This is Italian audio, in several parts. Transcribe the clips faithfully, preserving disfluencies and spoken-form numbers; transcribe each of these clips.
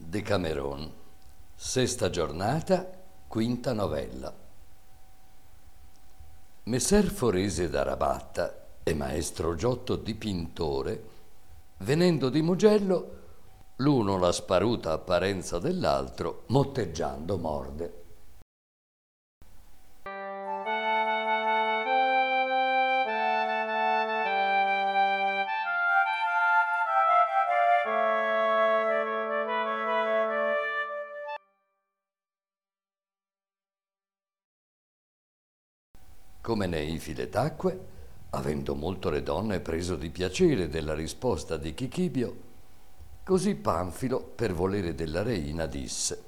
Decameron, sesta giornata, quinta novella. Messer Forese d'Arabatta e maestro Giotto dipintore, venendo di Mugello, l'uno la sparuta apparenza dell'altro, motteggiando morde. Come nei filetacque, avendo molto le donne preso di piacere della risposta di Chichibio, così Panfilo, per volere della reina, disse: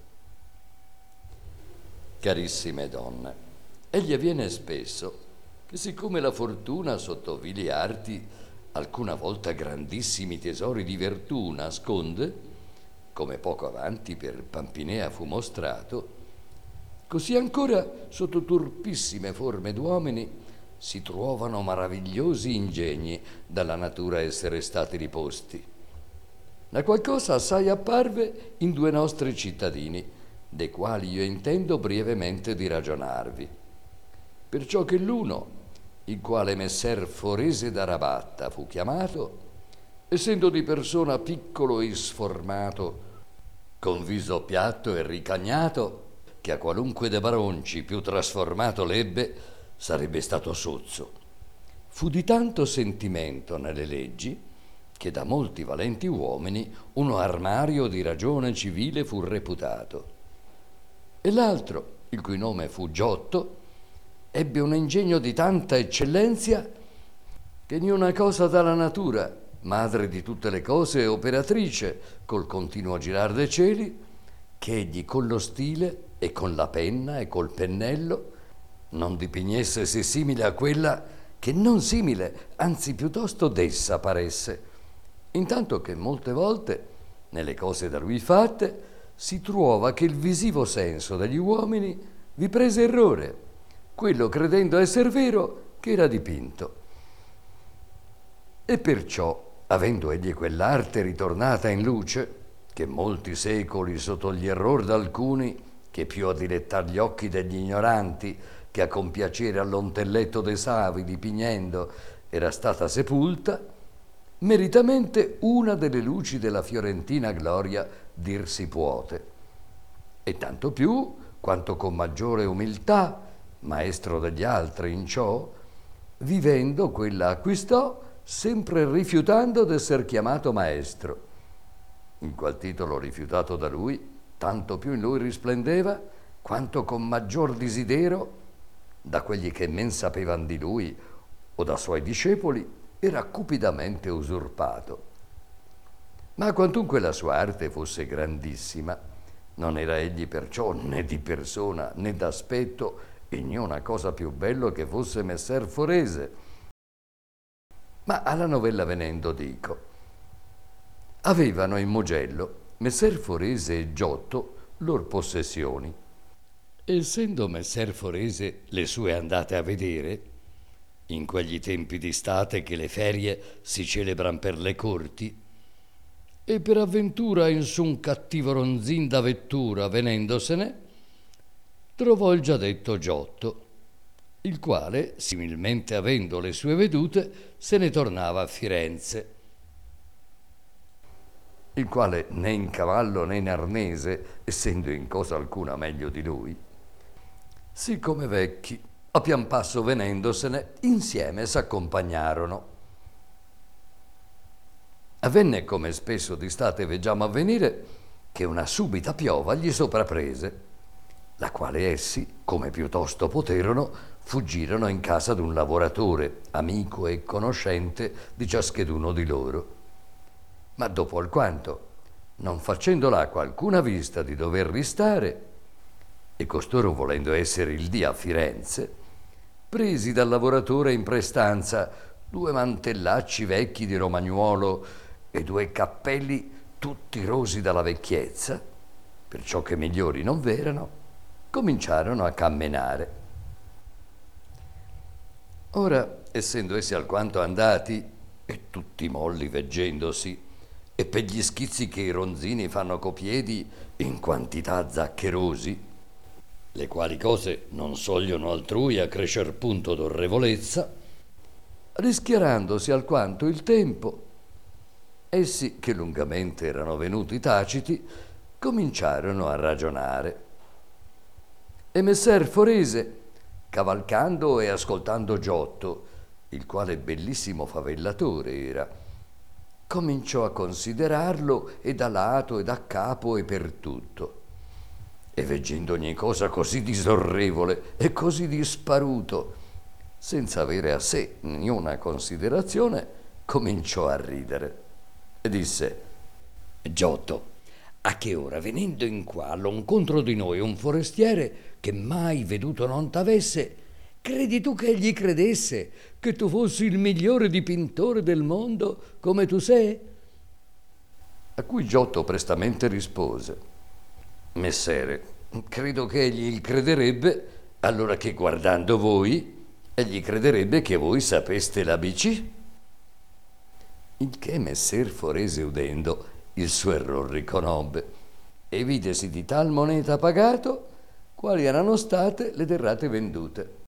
Carissime donne, egli avviene spesso che, siccome la fortuna sotto vili arti alcuna volta grandissimi tesori di virtù nasconde, come poco avanti per Pampinea fu mostrato, così ancora sotto turpissime forme d'uomini si trovano maravigliosi ingegni dalla natura essere stati riposti. La qual cosa assai apparve in due nostri cittadini, dei quali io intendo brevemente di ragionarvi. Perciò che l'uno, il quale Messer Forese d'Arabatta fu chiamato, essendo di persona piccolo e sformato, con viso piatto e ricagnato, che a qualunque de baronci più trasformato l'ebbe, sarebbe stato sozzo. Fu di tanto sentimento nelle leggi, che da molti valenti uomini uno armario di ragione civile fu reputato. E l'altro, il cui nome fu Giotto, ebbe un ingegno di tanta eccellenzia, che niuna cosa dalla natura, madre di tutte le cose e operatrice, col continuo girar dei cieli, che egli con lo stile e con la penna e col pennello non dipignesse sì simile a quella che non simile, anzi piuttosto d'essa paresse, intanto che molte volte nelle cose da lui fatte si trova che il visivo senso degli uomini vi prese errore, quello credendo esser vero che era dipinto. E perciò, avendo egli quell'arte ritornata in luce, che molti secoli sotto gli error d'alcuni, che più a dilettar gli occhi degli ignoranti che a compiacere all'ontelletto dei savi dipignendo era stata sepulta, meritamente una delle luci della fiorentina gloria dir si puote. E tanto più quanto con maggiore umiltà, maestro degli altri in ciò, vivendo quella acquistò, sempre rifiutando d'esser chiamato maestro, in qual titolo rifiutato da lui, tanto più in lui risplendeva, quanto con maggior disidero, da quelli che men sapevan di lui o da suoi discepoli, era cupidamente usurpato. Ma quantunque la sua arte fosse grandissima, non era egli perciò né di persona né d'aspetto e niuna cosa più bello che fosse Messer Forese. Ma alla novella venendo dico: avevano in Mugello Messer Forese e Giotto lor possessioni. Essendo Messer Forese le sue andate a vedere, in quegli tempi di state che le ferie si celebran per le corti, e per avventura in su un cattivo ronzin da vettura venendosene, trovò il già detto Giotto, il quale, similmente avendo le sue vedute, se ne tornava a Firenze, il quale né in cavallo né in arnese, essendo in cosa alcuna meglio di lui, siccome vecchi, a pian passo venendosene, insieme s'accompagnarono. Avvenne, come spesso di state veggiamo avvenire, che una subita piova gli sopraprese, la quale essi, come piuttosto poterono, fuggirono in casa d'un lavoratore, amico e conoscente di ciascheduno di loro. Ma dopo alquanto, non facendo l'acqua alcuna vista di dover ristare, e costoro volendo essere il dì a Firenze, presi dal lavoratore in prestanza due mantellacci vecchi di romagnuolo e due cappelli tutti rosi dalla vecchiezza, perciò che migliori non v'erano, cominciarono a camminare. Ora, essendo essi alquanto andati, e tutti molli veggendosi, e per gli schizzi che i ronzini fanno copiedi in quantità zaccherosi, le quali cose non sogliono altrui a crescer punto d'orrevolezza, rischiarandosi alquanto il tempo, essi, che lungamente erano venuti taciti, cominciarono a ragionare. E messer Forese, cavalcando e ascoltando Giotto, il quale bellissimo favellatore era, cominciò a considerarlo e da lato e da capo e per tutto. E veggendo ogni cosa così disorrevole e così disparuto, senza avere a sé niuna considerazione, cominciò a ridere e disse: Giotto, a che ora, venendo in qua all'incontro di noi un forestiere che mai veduto non t'avesse, credi tu che egli credesse che tu fossi il migliore dipintore del mondo come tu sei? A cui Giotto prestamente rispose: Messere, credo che egli il crederebbe, allora che guardando voi, egli crederebbe che voi sapeste l'A B C. Il che messer Forese udendo il suo error riconobbe e videsi di tal moneta pagato quali erano state le derrate vendute.